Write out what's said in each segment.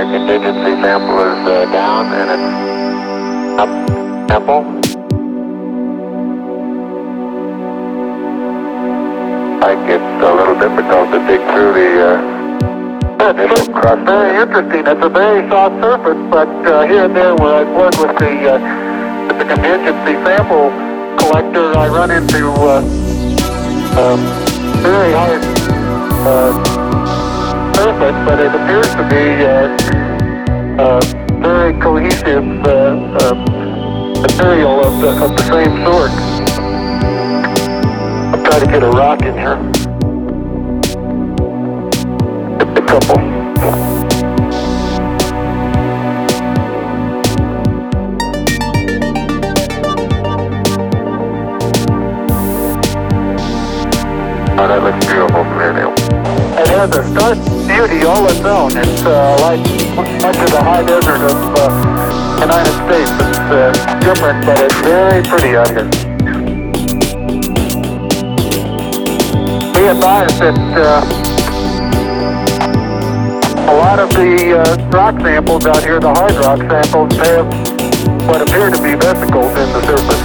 contingency sample is down and it's up sample. Like it's a little difficult to dig through the initial crust. Very interesting. It's a very soft surface, but here and there where I've worked with the contingency sample collector, I run into very hard surface, but it appears to be very cohesive material of the same sort. I'll try to get a rock in here. Just a couple. Oh, that looks beautiful from here, Neil. It has a stark beauty all its own. It's like much of the high desert of the United States. It's different, but it's very pretty out here. Be advised that a lot of the rock samples out here, the hard rock samples, have what appear to be vesicles in the surface.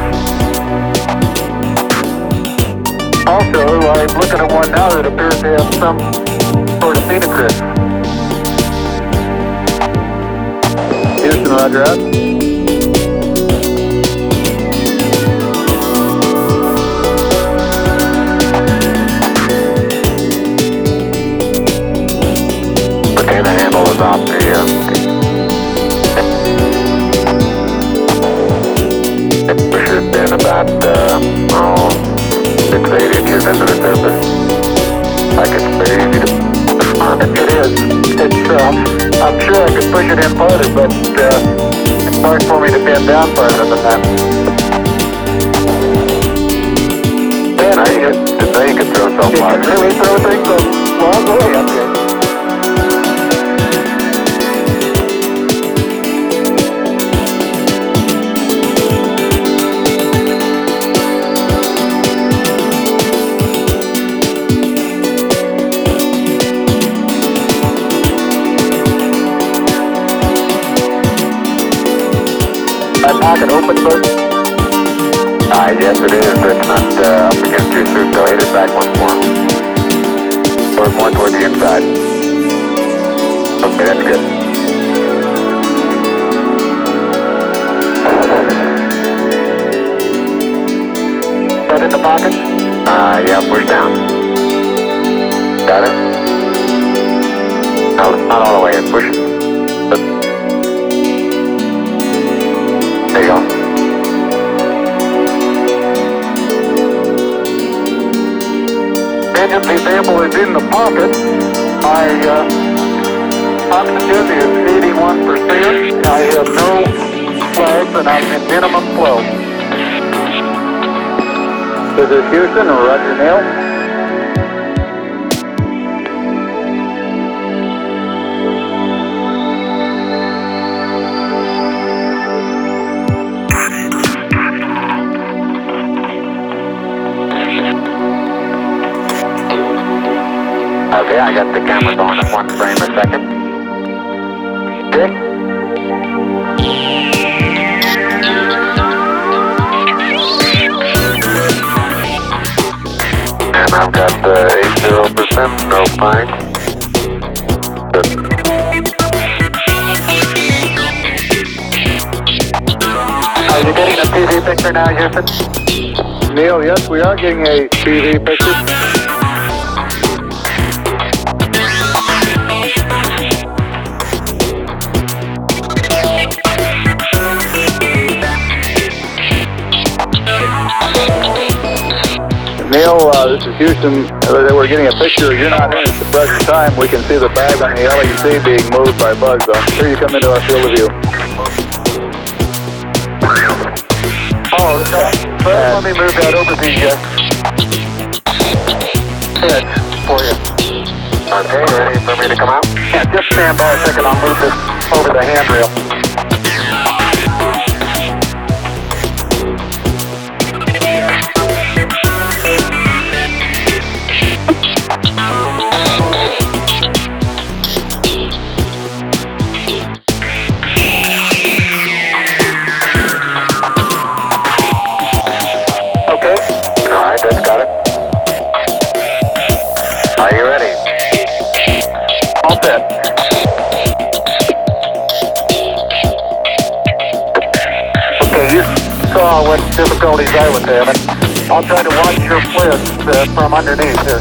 Also, I'm looking at one now that appears to have some sort of phenocryst. Houston, roger out. Okay, the handle is off the it should have been about 6 to 8 inches into the surface. Like it's very easy to it is. It's I'm sure I could push it in farther, but it's hard for me to bend down farther than that. Man, I didn't know you could throw so far. You can really throw things a long way up here. That pocket open, sir? Yes it is. It's not up against your suit, so hit it back once more. Or more toward the inside. Okay, that's good. That in the pocket? Yeah, push down. Got it? No, not all the way in. Push it. There you go. Contingency sample is in the pocket. My oxygen is 81%. I have no flags and I'm in minimum flow. This is Houston, roger Neil. Okay, I got the camera going at 1 frame a second. Dick? And I've got the 80%, no fine. Good. Are you getting a TV picture now, Houston? Neil, yes, we are getting a TV picture. Neil, this is Houston. We're getting a picture. You're not in at the present time. We can see the bag on the LEC being moved by bugs. I'm sure you come into our field of view. Oh, let me move that over the head for you. Okay, ready for me to come out? Yeah, just stand by a second. I'll move this over the handrail. saw what difficulties I was having. I'll try to watch your bliss from underneath here.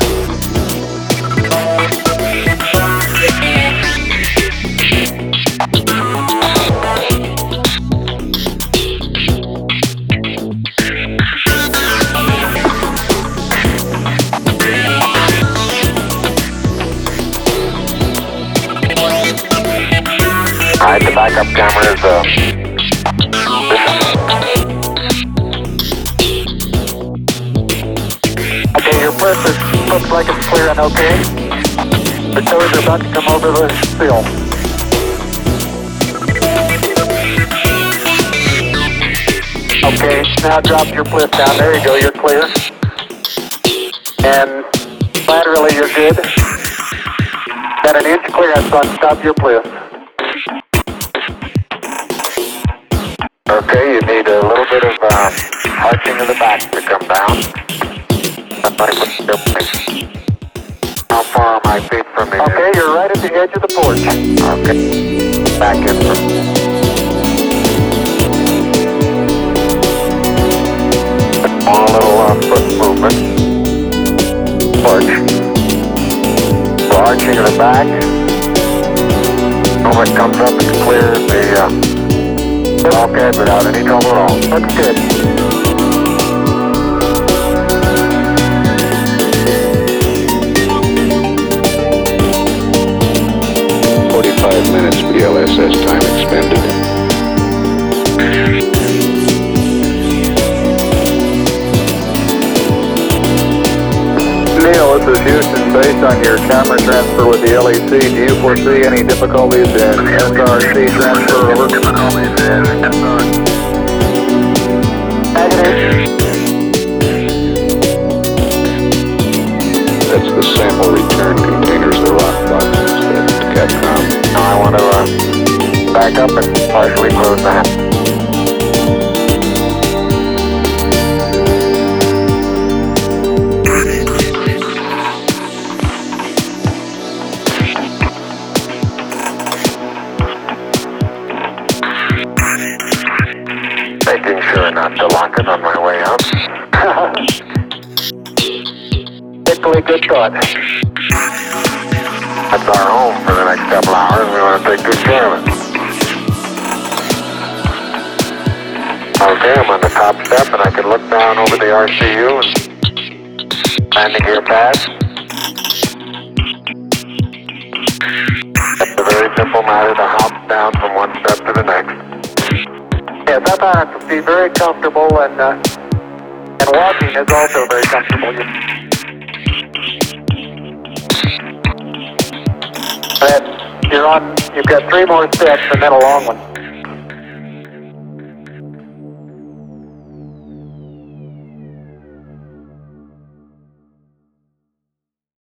Alright, the backup camera is okay, your bliss looks like it's clear and okay. The toes are about to come over the sill. Okay, now drop your bliss down. There you go, you're clear. And laterally you're good. Got an inch clearance on stop your bliss. Okay, you need a little bit of arching of the back to come down. How far are my feet from the Okay, you're right at the edge of the porch. Okay, back in from... Small little foot movement. Porch. So arching of the back. When it comes up, it's clear the... Okay, without any trouble at all. Looks good. Minutes BLSS time expended. Neil, this is Houston. Based on your camera transfer with the LAC, do you foresee any difficulties in SRC transfer over? That's the sample return containers, the rock boxes that Capcom. Now I want to back up and partially close that. Making sure not to lock it on my way out. Particularly good thought. That's our home for the next couple hours. We want to take good care of it. Okay, I'm on the top step and I can look down over the RCU and landing gear pad. It's a very simple matter to hop down from one step to the next. Yes, I found it to be very comfortable and walking is also very comfortable. You've got 3 more steps and then a long one.